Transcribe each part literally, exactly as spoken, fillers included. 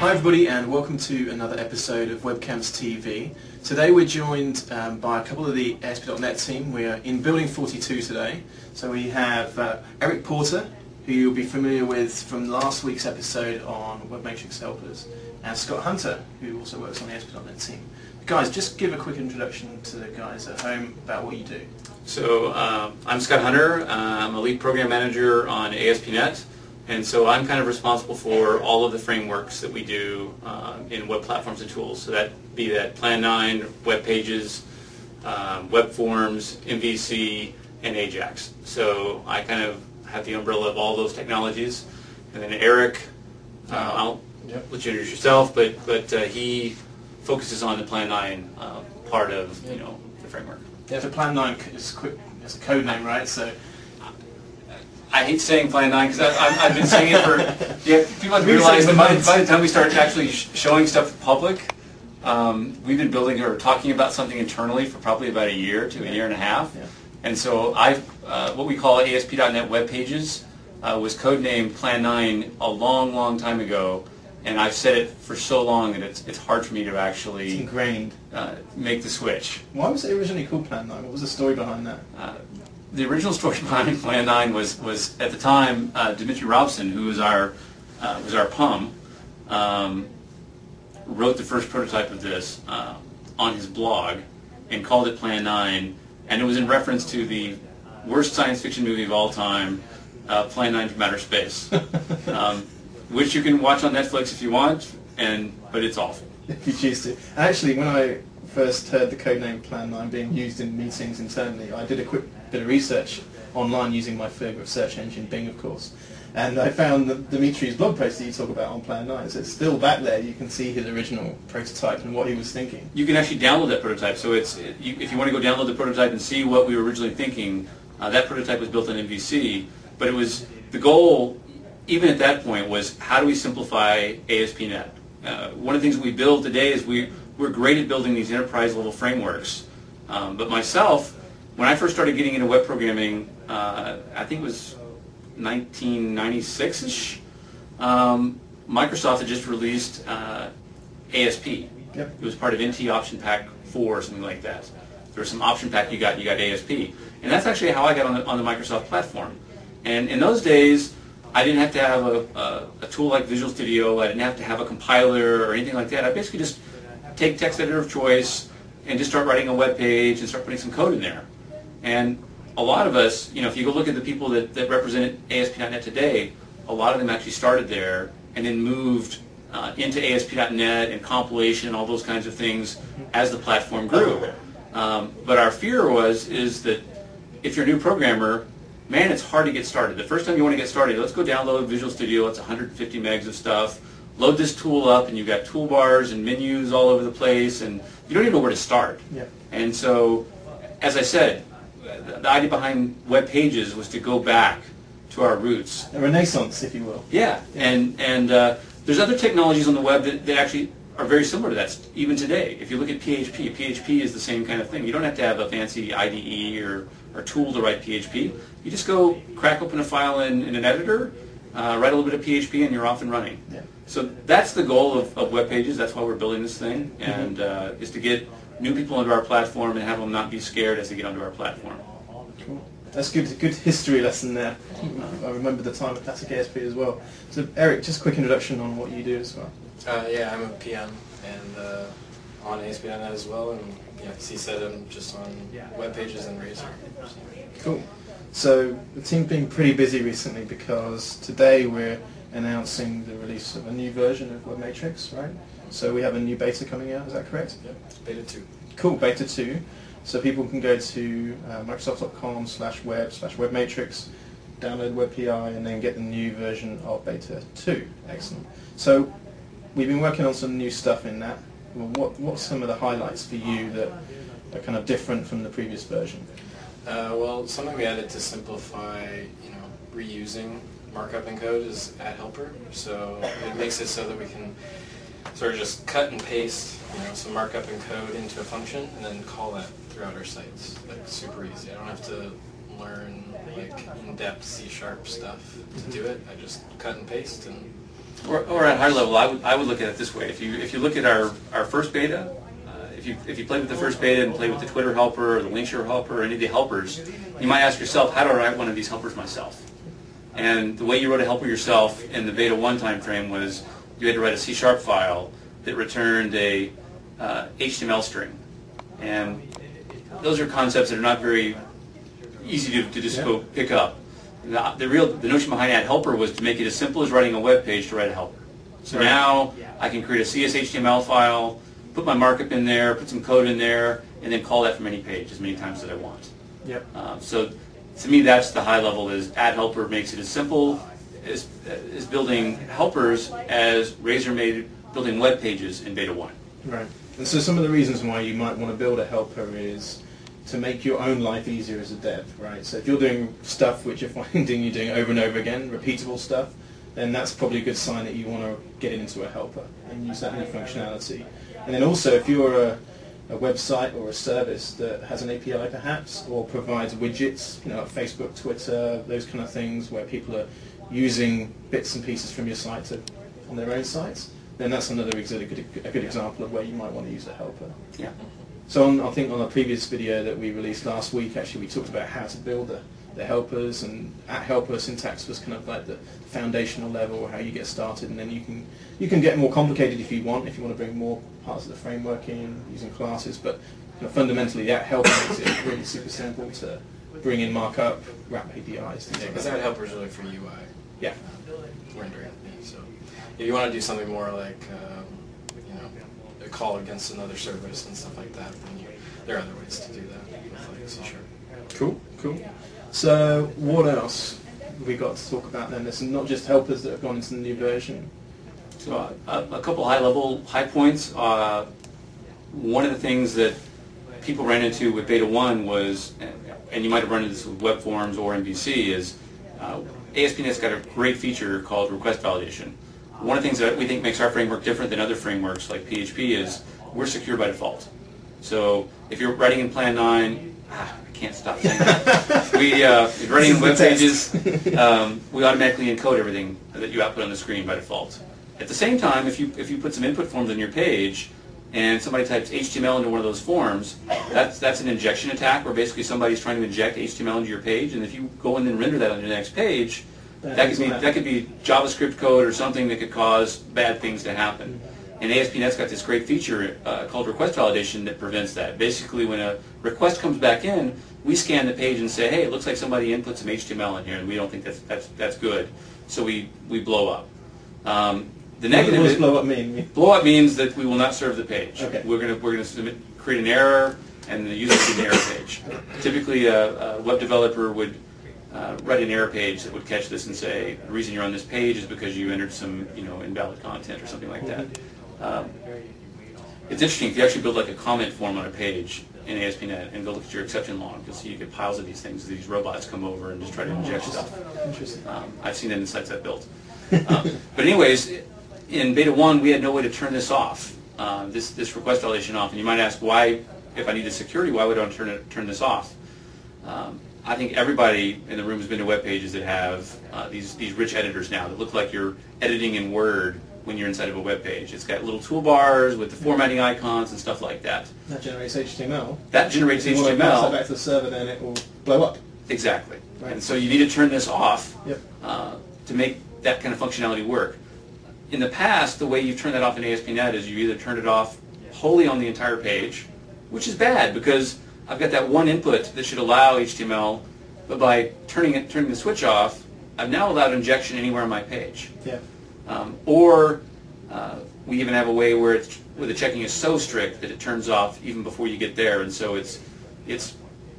Hi everybody, and welcome to another episode of Webcams T V. Today we're joined um, by a couple of the A S P dot net team. We are in Building forty-two today. So we have uh, Eric Porter, who you'll be familiar with from last week's episode on WebMatrix Helpers, and Scott Hunter, who also works on the A S P dot net team. Guys, just give a quick introduction to the guys at home about what you do. So uh, I'm Scott Hunter. Uh, I'm a lead program manager on A S P dot net. And so I'm kind of responsible for all of the frameworks that we do uh, in web platforms and tools. So that be that Plan nine, Web Pages, um, Web Forms, M V C, and Ajax. So I kind of have the umbrella of all those technologies. And then Eric, uh, I'll yep. let you introduce yourself, but but uh, he focuses on the Plan nine uh, part of you know the framework. Yeah, so Plan nine is quick. It's a code name, right? So. I hate saying Plan nine because I've, I've been saying it for, yeah, people have to realize that by, by the time we start actually sh showing stuff to the public, um, we've been building or talking about something internally for probably about a year to yeah. a year and a half. Yeah. And so I've, uh, what we call A S P dot net Web Pages uh, was codenamed Plan nine a long, long time ago. And I've said it for so long that it's, it's hard for me to actually it's ingrained. Uh, make the switch. Why was it originally called Plan nine? What was the story behind that? Uh, The original story behind Plan nine was, was at the time uh, Dimitri Robson, who was our uh, was our P U M, um, wrote the first prototype of this uh, on his blog and called it Plan nine, and it was in reference to the worst science fiction movie of all time, uh, Plan nine from Outer Space, um, which you can watch on Netflix if you want, and but it's awful. If you choose to. Actually, when I first heard the codename Plan nine being used in meetings internally, I did a quick bit of research online using my favourite search engine, Bing, of course, and I found that Dimitri's blog post that you talk about on Plan nine, so it's still back there. You can see his original prototype and what he was thinking. You can actually download that prototype, so it's it, you, if you want to go download the prototype and see what we were originally thinking, uh, that prototype was built on M V C, but it was, the goal, even at that point, was how do we simplify A S P dot net? Uh, one of the things we build today is we, we're great at building these enterprise-level frameworks, um, but myself, when I first started getting into web programming, uh, I think it was nineteen ninety-six-ish, um, Microsoft had just released uh, A S P. Yep. It was part of N T Option Pack four or something like that. There was some option pack you got, you got A S P. And that's actually how I got on the, on the Microsoft platform. And in those days, I didn't have to have a, a, a tool like Visual Studio. I didn't have to have a compiler or anything like that. I basically just take text editor of choice and just start writing a web page and start putting some code in there. And a lot of us, you know, if you go look at the people that, that represent A S P dot net today, a lot of them actually started there and then moved uh, into A S P dot net and compilation and all those kinds of things as the platform grew. Um, but our fear was, is that if you're a new programmer, man, it's hard to get started. The first time you want to get started, let's go download Visual Studio. It's one hundred fifty megs of stuff. Load this tool up, and you've got toolbars and menus all over the place, and you don't even know where to start. Yeah. And so, as I said, the idea behind Web Pages was to go back to our roots. A renaissance, if you will. Yeah, yeah. and and uh, there's other technologies on the web that, that actually are very similar to that, even today. If you look at P H P, P H P is the same kind of thing. You don't have to have a fancy I D E or, or tool to write P H P. You just go crack open a file in, in an editor, uh, write a little bit of P H P, and you're off and running. Yeah. So that's the goal of, of Web Pages. That's why we're building this thing, and uh, is to get new people onto our platform and have them not be scared as they get onto our platform. Cool. That's good. Good history lesson there. I remember the time at Classic A S P as well. So Eric, just a quick introduction on what you do as well. Uh, yeah, I'm a P M and uh, on A S P dot net as well, and yeah, as he said, I'm just on Web Pages and Razor. Cool. So the team's been pretty busy recently because today we're announcing the release of a new version of WebMatrix, right? So we have a new beta coming out. Is that correct? Yep. Beta two. Cool. Beta two. So people can go to uh, microsoft dot com slash web slash webmatrix, download WebPI, and then get the new version of Beta two. Excellent. So we've been working on some new stuff in that. Well, what what's some of the highlights for you that are kind of different from the previous version? Uh, well, something we added to simplify, you know, reusing markup encode is add helper. So it makes it so that we can sort of just cut and paste, you know, some markup encode into a function and then call that throughout our sites. Like super easy. I don't have to learn like in-depth C sharp stuff to do it. I just cut and paste, and Or, or at higher level, I would I would look at it this way. If you if you look at our, our first beta, uh, if you if you play with the first beta and play with the Twitter helper or the Linkshare helper or any of the helpers, you might ask yourself, how do I write one of these helpers myself? And the way you wrote a helper yourself in the beta one time frame was you had to write a C sharp file that returned a uh, H T M L string, and those are concepts that are not very easy to, to just Yeah. go pick up. The, the real the notion behind add helper was to make it as simple as writing a web page to write a helper. So Right. now I can create a C S H T M L file, put my markup in there, put some code in there, and then call that from any page as many times as I want. Yep. Um, so to me, that's the high level. Is add helper makes it as simple as, as building helpers as Razor made building web pages in beta one. Right. And so some of the reasons why you might want to build a helper is to make your own life easier as a dev, right? So if you're doing stuff which you're finding you're doing over and over again, repeatable stuff, then that's probably a good sign that you want to get it into a helper and use that new functionality. And then also if you're a, a website or a service that has an A P I perhaps, or provides widgets, you know, like Facebook, Twitter, those kind of things where people are using bits and pieces from your site to, on their own sites, then that's another ex- a good, a good example of where you might want to use a helper. Yeah. So on, I think on a previous video that we released last week, actually we talked about how to build the, the helpers, and at helper syntax was kind of like the foundational level, how you get started, and then you can you can get more complicated if you want, if you want to bring more parts of the framework in using classes, but you know, fundamentally that helper makes it really super simple to bring in markup, wrap A P Is. things Yeah, like because that. that helper is really for U I Yeah. rendering. So if you want to do something more like um, you know a call against another service and stuff like that, then you, there are other ways to do that with like C sharp. Cool, cool. So what else have we got to talk about then? There's not just helpers that have gone into the new version. So uh, a, a couple high-level high points. Uh, one of the things that people ran into with Beta one was, and you might have run into this with web forms or M V C, is uh, A S P dot net's got a great feature called request validation. One of the things that we think makes our framework different than other frameworks like P H P is we're secure by default. So if you're writing in Plan nine, ah, I can't stop saying that. we, uh, if you're writing in web pages, um, we automatically encode everything that you output on the screen by default. At the same time, if you if you put some input forms on your page, and somebody types H T M L into one of those forms, that's that's an injection attack where basically somebody's trying to inject H T M L into your page, and if you go in and render that on your next page, That that could is be what that could be JavaScript code or something that could cause bad things to happen. And A S P dot net's got this great feature uh, called request validation that prevents that. Basically, when a request comes back in, we scan the page and say, hey, it looks like somebody input some H T M L in here, and we don't think that's that's that's good, so we we blow up. Um, The negative What does is, blow up mean? blow up means that we will not serve the page. Okay. We're going to we're going to submit, create an error, and the user will see an error page. Typically, a, a web developer would uh, write an error page that would catch this and say the reason you're on this page is because you entered some you know invalid content or something like that. Um, it's interesting if you actually build like a comment form on a page in A S P dot net and go look at your exception log, you'll see you get piles of these things. These robots come over and just try to inject stuff. Interesting. Um, I've seen it in the sites I've built. Um, but anyways, in Beta one, we had no way to turn this off, uh, this this request validation off. And you might ask, why, if I needed security, why would I turn it turn this off? Um, I think everybody in the room has been to web pages that have uh, these these rich editors now that look like you're editing in Word when you're inside of a web page. It's got little toolbars with the formatting icons and stuff like that. That generates H T M L. That generates If you want H T M to pass that L. back to the server, then it will blow up. Exactly. Right. And so you need to turn this off Yep. uh, to make that kind of functionality work. In the past, the way you've turned that off in A S P dot net is you either turned it off wholly on the entire page, which is bad because I've got that one input that should allow H T M L, but by turning it, turning the switch off, I've now allowed injection anywhere on my page. Yeah. Um, or uh, we even have a way where it's where the checking is so strict that it turns off even before you get there, and so it's it's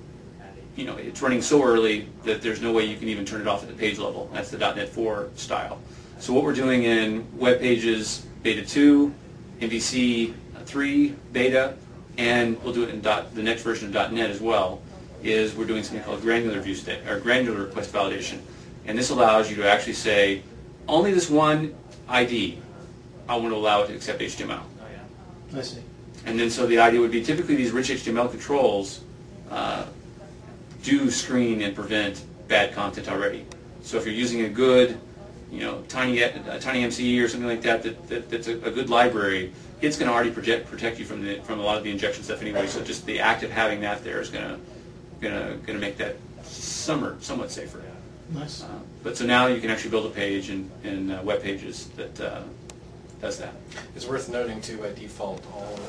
you know it's running so early that there's no way you can even turn it off at the page level. That's the dot net four style. So what we're doing in web pages beta two, M V C three beta, and we'll do it in dot, the next version of dot net as well, is we're doing something called granular view state or granular request validation, and this allows you to actually say only this one I D I want to allow it to accept H T M L. I see. And then so the idea would be typically these rich H T M L controls uh, do screen and prevent bad content already. So if you're using a good you know, Tiny, uh, Tiny M C E or something like that, that, that that's a, a good library, it's going to already project, protect you from the from a lot of the injection stuff anyway. So just the act of having that there is going to gonna gonna make that summer somewhat safer. Nice. Uh, but so now you can actually build a page in in uh, web pages that uh, does that. It's worth noting too, by default, all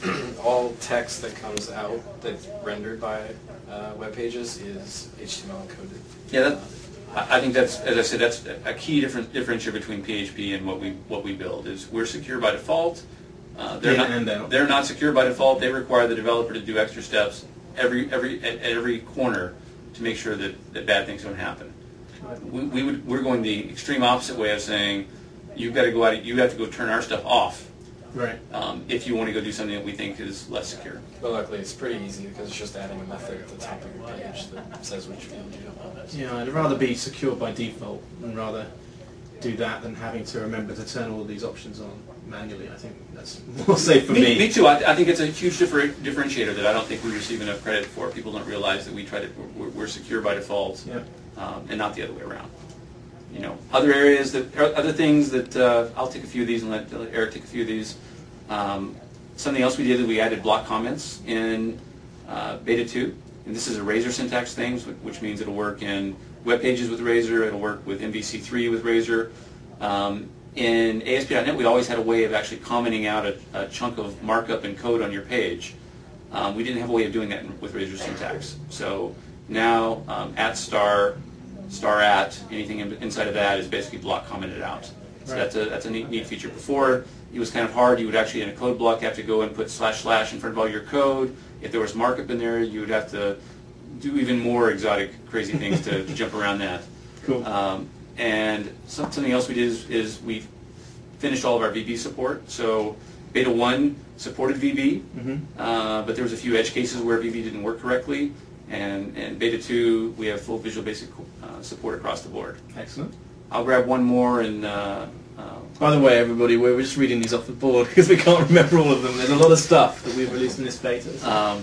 all text that comes out that's rendered by uh, web pages is H T M L encoded. Yeah, that, I I think that's, as I said, that's a key difference differentiator between P H P and what we what we build. Is we're secure by default. Uh, they're In not. and out. They're not secure by default. They require the developer to do extra steps every every at, at every corner to make sure that, that bad things don't happen. We, we would we're going the extreme opposite way of saying you've got to go out. You have to go turn our stuff off. Right. Um, if you want to go do something that we think is less secure. But luckily, it's pretty easy because it's just adding a method at the top of your page that says which field you don't want. Yeah, I'd rather be secure by default and rather do that than having to remember to turn all of these options on manually. I think that's more safe for Me, me. me too. I, I think it's a huge differ, differentiator that I don't think we receive enough credit for. People don't realize that we try to we're, we're secure by default, Yeah. um, and not the other way around. You know, other areas that other things that uh, I'll take a few of these and let, let Eric take a few of these. Um, something else we did is we added block comments in uh, beta two, and this is a Razor syntax thing, which means it'll work in web pages with Razor. It'll work with M V C three with Razor. Um, in A S P dot net, we always had a way of actually commenting out a, a chunk of markup and code on your page. Um, we didn't have a way of doing that with Razor syntax. So now um, at star, star at, anything in, inside of that is basically block commented out. So Right. that's a that's a neat, neat feature. Before, it was kind of hard. You would actually, in a code block, have to go and put slash slash in front of all your code. If there was markup in there, you would have to do even more exotic, crazy things to, to jump around that. Cool. Um, and some, something else we did is, is we finished all of our V B support. So beta one supported V B, Mm-hmm. uh, but there was a few edge cases where V B didn't work correctly. And, and beta two, we have full Visual Basic uh, support across the board. Excellent. I'll grab one more and. Uh, uh, By the way, everybody, we're just reading these off the board because we can't remember all of them. There's a lot of stuff that we've released in this beta. So. Um,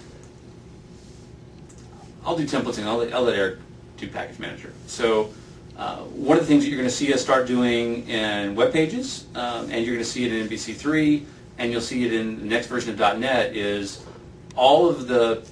I'll do templates and I'll let, I'll let Eric do package manager. So uh, one of the things that you're going to see us start doing in web pages, um, and you're going to see it in M V C three, and you'll see it in the next version of dot net, is all of the,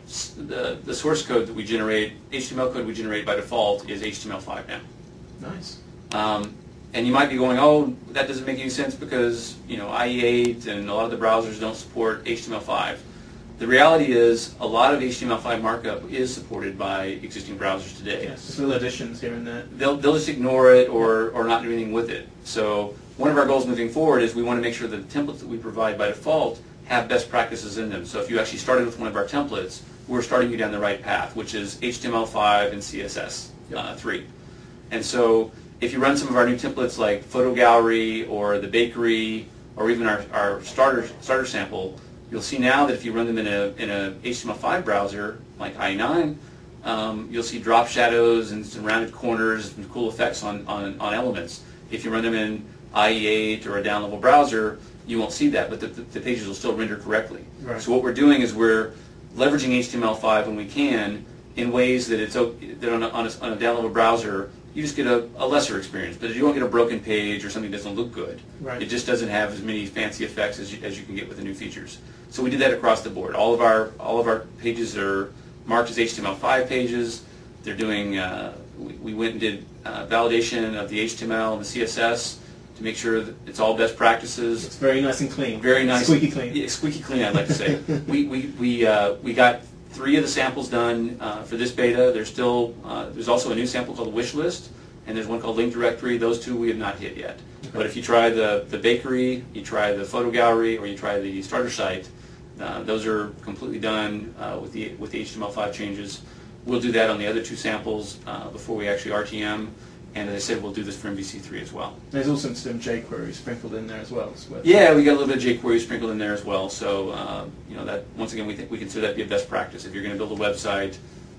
the the source code that we generate, H T M L code we generate by default is H T M L five now. Nice. Um, and you might be going, oh, that doesn't make any sense because you know I E eight and a lot of the browsers don't support H T M L five. The reality is a lot of H T M L five markup is supported by existing browsers today. Yes, just little additions here and there. They'll, they'll just ignore it or, or not do anything with it. So one of our goals moving forward is we want to make sure that the templates that we provide by default have best practices in them. So if you actually started with one of our templates, we're starting you down the right path, which is H T M L five and C S S uh, three. And so if you run some of our new templates like Photo Gallery or the Bakery or even our, our starter, starter sample, you'll see now that if you run them in a, in a H T M L five browser like I E nine, um, you'll see drop shadows and some rounded corners and cool effects on, on, on elements. If you run them in I E eight or a down-level browser, you won't see that, but the, the, the pages will still render correctly. Right. So what we're doing is we're leveraging H T M L five when we can in ways that it's that on a, on a, on a down-level browser, you just get a, a lesser experience, but you don't get a broken page or something that doesn't look good. Right. It just doesn't have as many fancy effects as you, as you can get with the new features. So we did that across the board. All of our all of our pages are marked as H T M L five pages. They're doing. Uh, we, we went and did uh, validation of the H T M L and the C S S to make sure that it's all best practices. It's very nice and clean. Very nice. Squeaky clean. Yeah, squeaky clean, I'd like to say. we we we uh, we got three of the samples done uh, for this beta. There's still uh, there's also a new sample called Wish List, and there's one called Link Directory. Those two we have not hit yet. Okay. But if you try the the Bakery, you try the Photo Gallery, or you try the starter site, uh, those are completely done uh, with the with the H T M L five changes. We'll do that on the other two samples uh, before we actually R T M. And as I said, we'll do this for M V C three as well. There's also some jQuery sprinkled in there as well. So yeah, we got a little bit of jQuery sprinkled in there as well. So uh, you know that once again, we think we consider that to be a best practice. If you're going to build a website,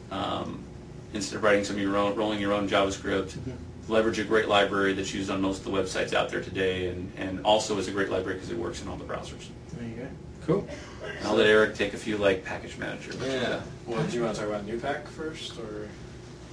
um, instead of writing some of your own, rolling your own JavaScript, mm-hmm. leverage a great library that's used on most of the websites out there today, and, and also is a great library because it works in all the browsers. There you go. Cool. And I'll let Eric take a few like package manager. Yeah. Well, do you want to talk about NewPack first, or?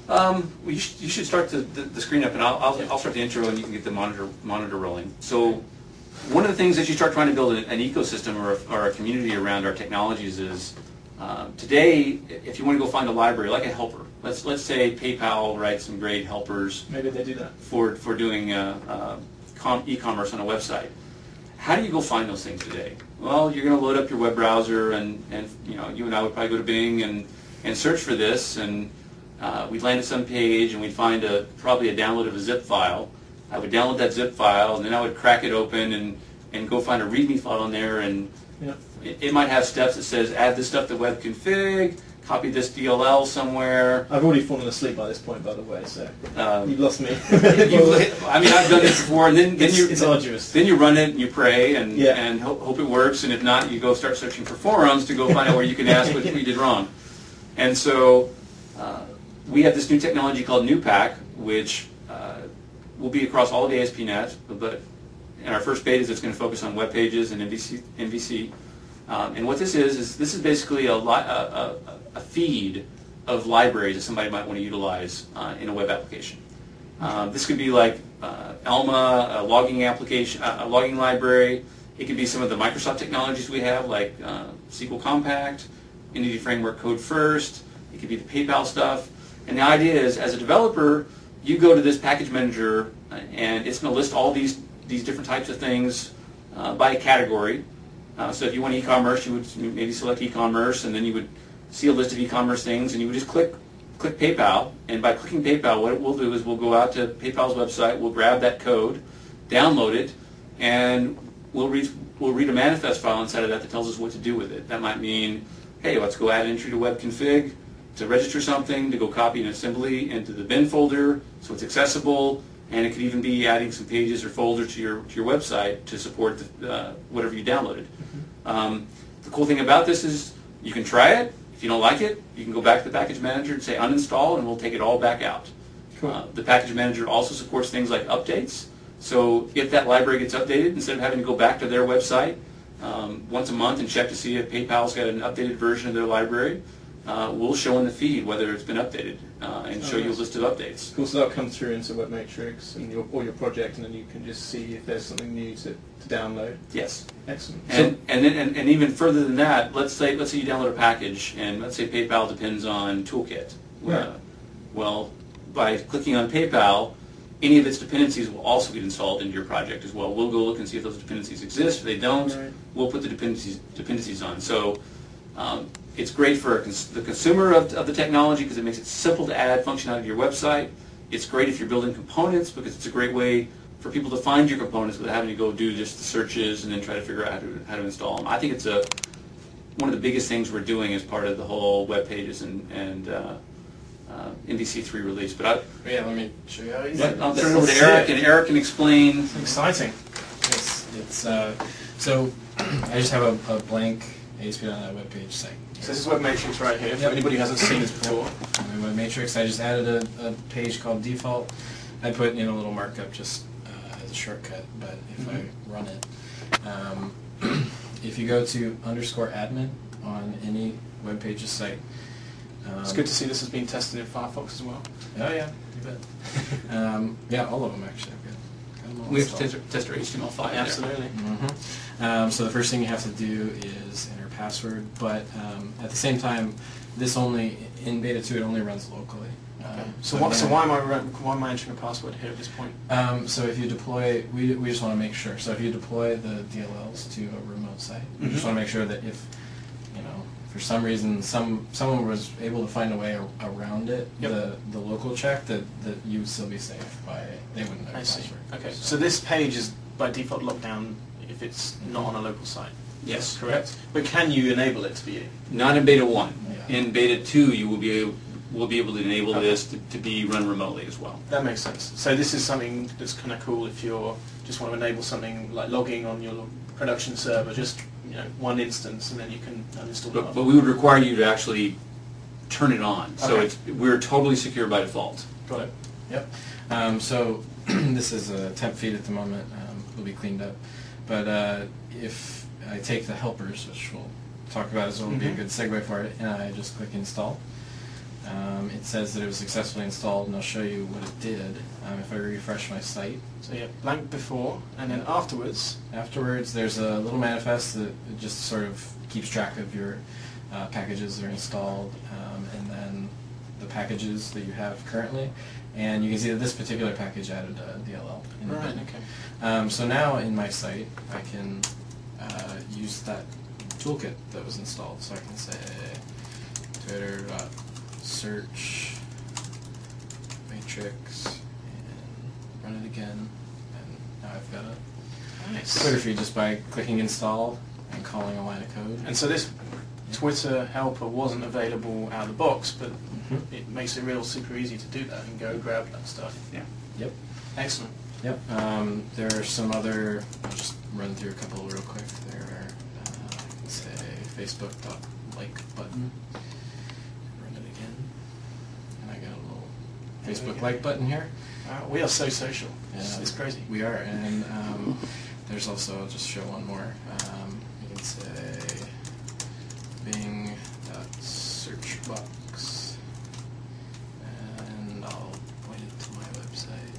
Um, well, you, sh you should start the, the, the screen up, and I'll, I'll, I'll start the intro, and you can get the monitor monitor rolling. So, one of the things as you start trying to build an, an ecosystem or a, or a community around our technologies is uh, today, if you want to go find a library like a helper, let's let's say PayPal writes some great helpers. Maybe they do that for for doing uh, uh, com e-commerce on a website. How do you go find those things today? Well, you're going to load up your web browser, and and you know you and I would probably go to Bing and and search for this, and Uh, we'd land at some page and we'd find a probably a download of a zip file. I would download that zip file, and then I would crack it open and, and go find a README file on there, and yeah. it, it might have steps that says add this stuff to web config, copy this D L L somewhere. I've already fallen asleep by this point, by the way, so Um, you've lost me. you, I mean, I've done this before, and then, then it's, you it's arduous. Then you run it and you pray and Yeah. and hope, hope it works, and if not, you go start searching for forums to go find out where you can ask what you did wrong. And so. Uh, We have this new technology called NewPack, which uh, will be across all of A S P dot net, but in our first betas it's going to focus on web pages and M V C. M V C. Um, and what this is, is this is basically a, li a, a, a feed of libraries that somebody might want to utilize uh, in a web application. Um, this could be like uh, Elma, a logging application, a logging library. It could be some of the Microsoft technologies we have, like uh, S Q L Compact, Entity Framework Code First. It could be the PayPal stuff. And the idea is, as a developer, you go to this package manager, and it's going to list all these these different types of things uh, by a category. Uh, so if you want e-commerce, you would maybe select e-commerce, and then you would see a list of e-commerce things, and you would just click click PayPal. And by clicking PayPal, what it will do is we'll go out to PayPal's website, we'll grab that code, download it, and we'll read we'll read a manifest file inside of that that tells us what to do with it. That might mean, hey, let's go add entry to web config, to register something, to go copy an assembly into the bin folder so it's accessible, and it could even be adding some pages or folders to your to your website to support the, uh, whatever you downloaded. Mm-hmm. um, the cool thing about this is you can try it. If you don't like it, you can go back to the package manager and say uninstall, and we'll take it all back out. Cool. Uh, the package manager also supports things like updates. So if that library gets updated, instead of having to go back to their website um, once a month and check to see if PayPal's got an updated version of their library, Uh, we'll show in the feed whether it's been updated uh, and show you a list of updates. Cool, so that'll come through into Web Matrix and your, or your project, and then you can just see if there's something new to, to download. Yes. Excellent. And So, and, then, and and even further than that, let's say let's say you download a package, and let's say PayPal depends on Toolkit. Right. Uh, well, by clicking on PayPal, any of its dependencies will also get installed into your project as well. We'll go look and see if those dependencies exist. If they don't, right. we'll put the dependencies dependencies on. So. Um, It's great for cons the consumer of, of the technology because it makes it simple to add functionality to your website. It's great if you're building components because it's a great way for people to find your components without having to go do just the searches and then try to figure out how to, how to install them. I think it's a one of the biggest things we're doing as part of the whole web pages and, and uh, uh, M V C three release. But I, yeah, let me show you how easy. I'll it is. turn it over to Eric, and Eric can explain. exciting. It's, it's uh, so I just have a, a blank A S P dot net web page site. So this is Web Matrix right here, for Yep. anybody who hasn't seen this before. In Web Matrix, I just added a, a page called default. I put in a little markup just uh, as a shortcut, but if Mm-hmm. I run it, um, if you go to underscore admin on any web pages site. Um, It's good to see this has been tested in Firefox as well. Oh yeah, you bet. um, yeah, all of them actually. I've got, got them all We have to installed. test, test our H T M L five. Absolutely. Mm-hmm. Um, so the first thing you have to do is enter password, but um, at the same time, this only in beta two it only runs locally. Okay. Um, So, what, so again, why am I re- why am I entering a password here at this point? Um, so if you deploy, we we just want to make sure. So if you deploy the D L Ls to a remote site, you Mhm. just want to make sure that if you know for some reason some someone was able to find a way ar- around it, Yep. the the local check that that you would still be safe by they wouldn't know I your see. password. Okay. So this page is by default locked down if it's not on a local site. Yes. Correct. But can you enable it to be? Not in beta one. Yeah. In beta two, you will be able, will be able to enable Okay. this to, to be run remotely as well. That makes sense. So this is something that's kind of cool if you're just want to enable something like logging on your production server, just you know one instance, and then you can uninstall But, it. but we would require you to actually turn it on. So Okay. it's, we're totally secure by default. Got it. Yep. Um, so this is a temp feed at the moment. Um, will be cleaned up. But uh, if I take the helpers, which we'll talk about as well, will be a Mhm. good segue for it, and I just click install. Um, it says that it was successfully installed, and I'll show you what it did um, if I refresh my site. So yeah, blank before, and then afterwards. Afterwards, there's a little manifest that just sort of keeps track of your uh, packages that are installed, um, and then the packages that you have currently. And you can see that this particular package added a D L L in the Right, bin. okay. Um, so now in my site, I can uh, use that toolkit that was installed. So I can say twitter.search matrix and run it again. And now I've got a Nice. Twitter feed just by clicking install and calling a line of code. And so this Twitter helper wasn't available out of the box, but Mhm. it makes it real super easy to do that and go grab that stuff. Yeah. Yep. Excellent. Yep. Um, there are some other. I'll just run through a couple real quick. There are, uh, I can say Facebook.like button. Run it again, and I got a little Facebook like button here. Wow, we are so social. It's, Yeah, it's crazy. We are, and um, there's also. I'll just show one more. Um, you can say Bing search box, and I'll point it to my website.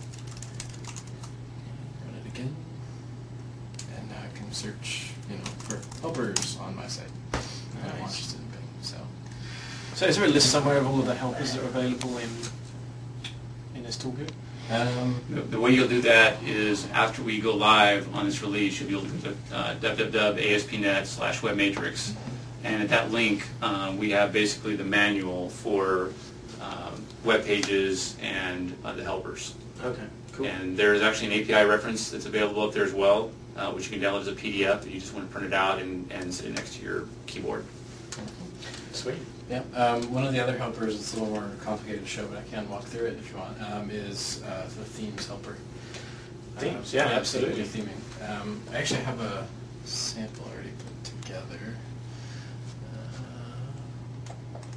Run it again, and now I can search, you know, for helpers on my site. And I Nice. launched it in Bing. So So is there a list somewhere of all of the helpers that are available in in this toolkit? um, The, the way you'll do that is after we go live on this release, you'll be able to go to uh, www.aspnet slash webmatrix, and at that link, um, we have basically the manual for um, web pages and uh, the helpers. Okay, cool. And there's actually an A P I reference that's available up there as well, uh, which you can download as a P D F if you just want to print it out and, and sit it next to your keyboard. Sweet. Yeah, um, one of the other helpers, it's a little more complicated to show, but I can walk through it if you want, um, is uh, the themes helper. Themes, Uh, yeah, yeah, absolutely. Theming. Um, I actually have a sample already put together. Uh,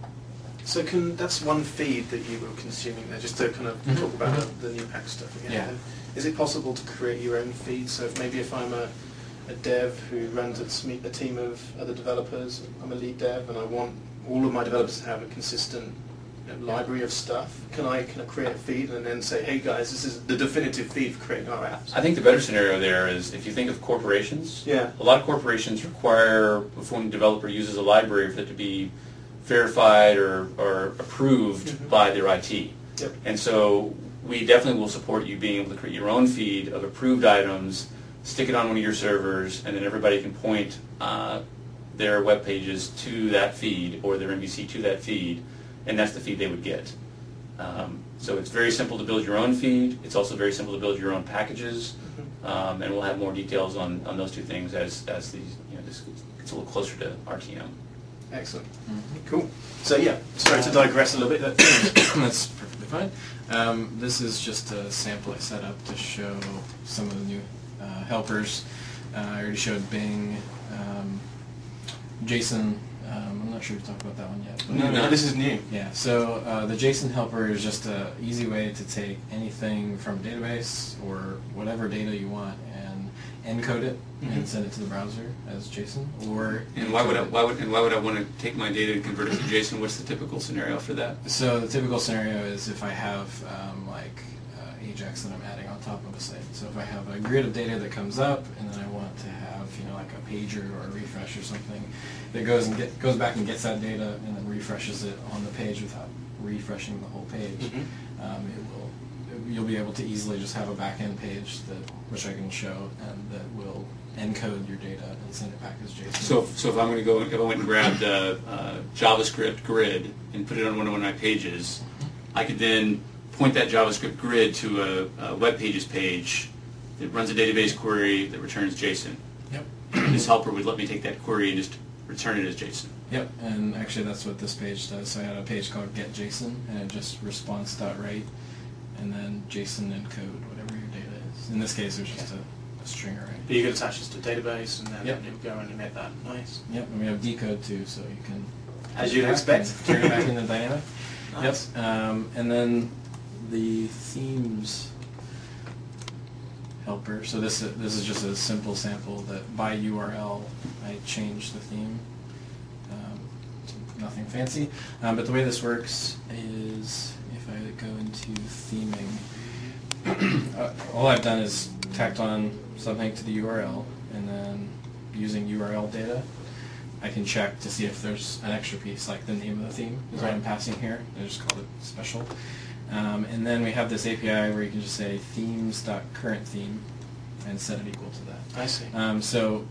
So can that's one feed that you were consuming there, just to kind of Mhm. talk about Mhm. the, the new pack stuff again. Yeah. Is it possible to create your own feed? So if maybe if I'm a, a dev who runs a, sm- a team of other developers, I'm a lead dev, and I want all of my developers to have a consistent you know, library of stuff. Can I can I create a feed and then say, hey guys, this is the definitive feed for creating our apps? I think the better scenario there is if you think of corporations. Yeah. A lot of corporations require, before a developer uses a library, for it to be verified or, or approved Mhm. by their I T. Yep. And so we definitely will support you being able to create your own feed of approved items, stick it on one of your servers, and then everybody can point uh, their web pages to that feed or their M V C to that feed, and that's the feed they would get. Um, so it's very simple to build your own feed. It's also very simple to build your own packages, Mhm. um, and we'll have more details on, on those two things as as these you know this gets a little closer to R T M. Excellent. Mhm. Cool. So yeah, sorry to digress a little bit. That That's perfectly fine. Um, this is just a sample I set up to show some of the new uh, helpers. Uh, I already showed Bing, um, JSON. Um, I'm not sure to talk about that one yet. but- no, no, this is new. Yeah, so uh, the JSON helper is just an easy way to take anything from a database or whatever data you want and encode it Mhm. and send it to the browser as JSON. Or And why would I encode it. why would and why would I want to take my data and convert it to JSON? What's the typical scenario for that? So the typical scenario is if I have um, like uh, Ajax that I'm adding on top of a site. So if I have a grid of data that comes up, and then I want to have you know like a pager or a refresh or something that goes and get goes back and gets that data and then refreshes it on the page without refreshing the whole page, Mhm. um, it will you'll be able to easily just have a back end page that which I can show and that will encode your data and send it back as JSON. So, if- so if I'm going to go, if I went and grabbed a, uh JavaScript grid and put it on one of my pages, I could then point that JavaScript grid to a, a web pages page that runs a database query that returns JSON. Yep. This helper would let me take that query and just return it as JSON. Yep, and actually that's what this page does. So I had a page called getJSON, and it just response.write, and then JSON encode whatever your data is. In this case, it was just a, a string array. But you can attach this to a database and then Yep. you'll go and emit that. Nice. Yep, and we have decode too, so you can As take it you'd back expect. and turn it back into dynamic. Nice. Yep, um, and then the themes helper. So this this is just a simple sample that by U R L I change the theme. Um, nothing fancy. Um, but the way this works is if I go into theming, uh, all I've done is tacked on something to the U R L, and then using U R L data, I can check to see if there's an extra piece, like the name of the theme is what I'm passing here. I just called it special. Um, and then we have this A P I where you can just say themes.currentTheme and set it equal to that. I see. Um, so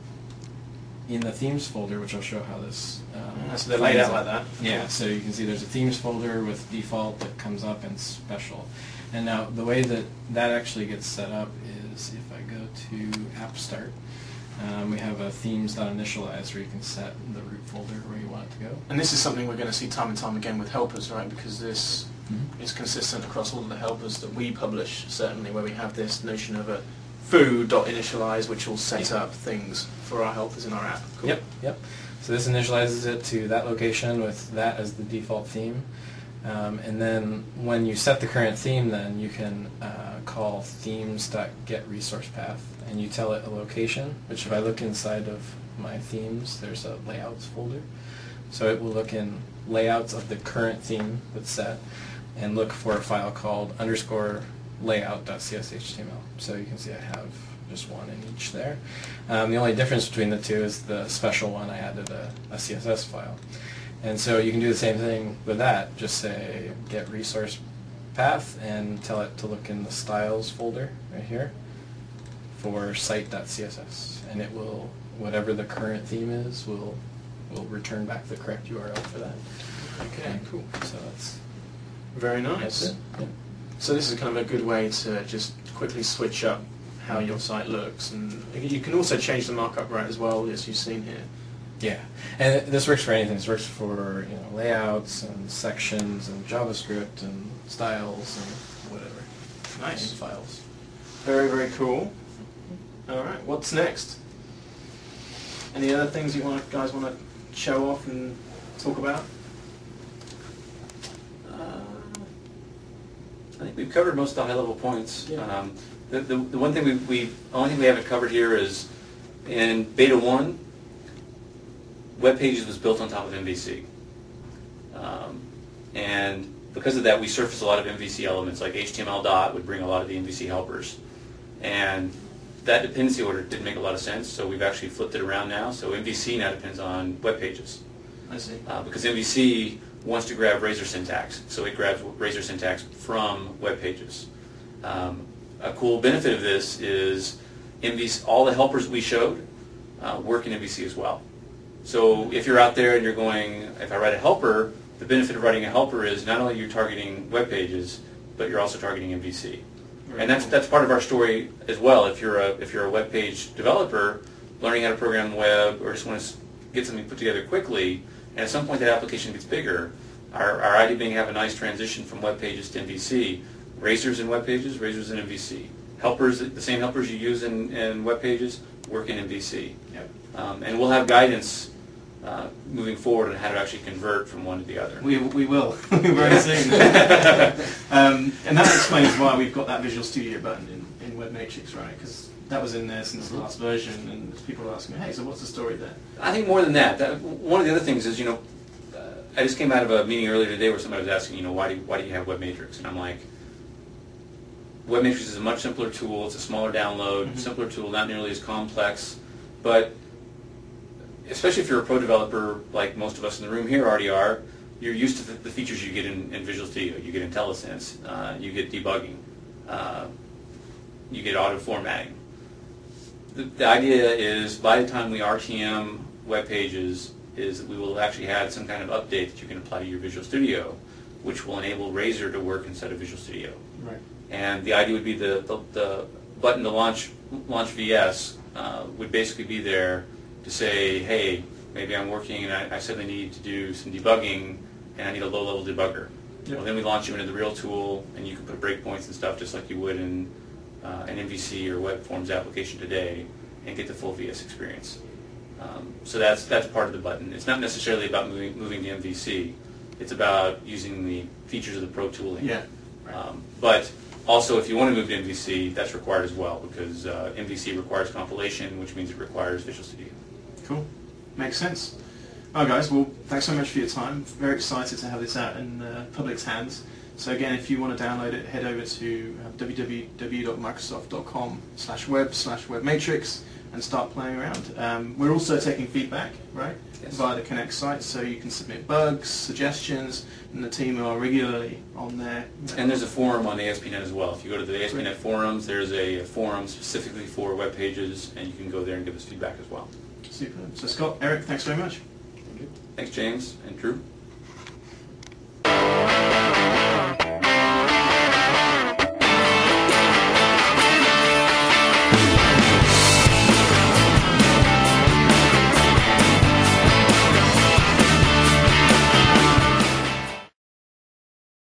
in the themes folder, which I'll show how this um, So they're laid out like that? Yeah, so you can see there's a themes folder with default that comes up and special. And now the way that that actually gets set up is if I go to app start, um, we have a themes.initialize where you can set the root folder where you want it to go. And this is something we're going to see time and time again with helpers, right? Because this Mhm. is consistent across all of the helpers that we publish, certainly, where we have this notion of a foo.initialize, which will set Yeah. up things for our helpers in our app. Cool. Yep, yep. So this initializes it to that location with that as the default theme. Um, and then when you set the current theme, then you can uh, call themes.getResourcePath, and you tell it a location, which if I look inside of my themes, there's a layouts folder. So it will look in layouts of the current theme that's set and look for a file called underscore layout.cshtml. So you can see I have just one in each there. Um, the only difference between the two is the special one, I added a, a C S S file. And so you can do the same thing with that. Just say get resource path and tell it to look in the styles folder right here for site.css. And it will, whatever the current theme is, will will return back the correct U R L for that. Okay, cool. So that's, Very that's nice. it. Yeah. So this is kind of a good way to just quickly switch up how your site looks. And you can also change the markup right as well, as you've seen here. Yeah, and this works for anything. This works for you know layouts and sections and JavaScript and styles and whatever. Nice. And files. Very, very cool. All right, what's next? Any other things you want, guys want to show off and talk about? Uh, I think we've covered most of the high-level points. Yeah. Um, the, the, the one thing we, we, only thing we haven't covered here is in Beta one, Web Pages was built on top of M V C. Um, and because of that, we surfaced a lot of M V C elements, like H T M L dot would bring a lot of the M V C helpers. And that dependency order didn't make a lot of sense, so we've actually flipped it around now. So M V C now depends on Web Pages. I see. Uh, because M V C wants to grab Razor syntax, so it grabs Razor syntax from Web Pages. Um, a cool benefit of this is M V C, all the helpers we showed uh, work in M V C as well. So if you're out there and you're going, if I write a helper, the benefit of writing a helper is not only you're targeting Web Pages, but you're also targeting M V C. Very And that's cool. that's part of our story as well. If you're a if you're a web page developer, learning how to program the web, or just want to get something put together quickly, and at some point that application gets bigger, our, our idea being to have a nice transition from Web Pages to M V C. Razors in Web Pages, Razors in M V C. Helpers, the same helpers you use in, in Web Pages, work in M V C. Yep. Um, and we'll have guidance uh, moving forward on how to actually convert from one to the other. We, we will, very soon. um, and that explains why we've got that Visual Studio button in, in Web Matrix, right? Because that was in there since the last version, and people are asking me, hey, so what's the story there? I think more than that, that one of the other things is, you know, uh, I just came out of a meeting earlier today where somebody was asking, you know, why do you, why do you have Web Matrix? And I'm like, Web Matrix is a much simpler tool. It's a smaller download, Mm-hmm. simpler tool, not nearly as complex. But especially if you're a pro developer, like most of us in the room here already are, you're used to the, the features you get in, in Visual Studio. You get IntelliSense, uh, you get debugging, uh, you get auto formatting. The, the idea is by the time we R T M web pages is that we will actually have some kind of update that you can apply to your Visual Studio, which will enable Razor to work instead of Visual Studio. Right. And the idea would be the, the, the button to launch launch V S uh, would basically be there to say, hey, maybe I'm working and I, I suddenly need to do some debugging and I need a low-level debugger. Yep. Well, then we launch you into the real tool and you can put breakpoints and stuff just like you would in uh, an M V C or Web Forms application today and get the full V S experience. Um, so that's that's part of the button. It's not necessarily about moving moving to M V C. It's about using the features of the Pro tooling. Yeah. Right. Um, but also, if you want to move to M V C, that's required as well because uh, M V C requires compilation, which means it requires Visual Studio. Cool. Makes sense. All right, guys. Well, thanks so much for your time. Very excited to have this out in uh, public's hands. So again, if you want to download it, head over to uh, w w w dot microsoft dot com slash web slash webmatrix and start playing around. Um, we're also taking feedback, right, Yes. via the Connect site, so you can submit bugs, suggestions, and the team are regularly on there. And there's a forum on A S P dot net as well. If you go to the A S P dot net forums, there's a forum specifically for web pages, and you can go there and give us feedback as well. Super. So Scott, Eric, thanks very much. Thanks, James and Drew.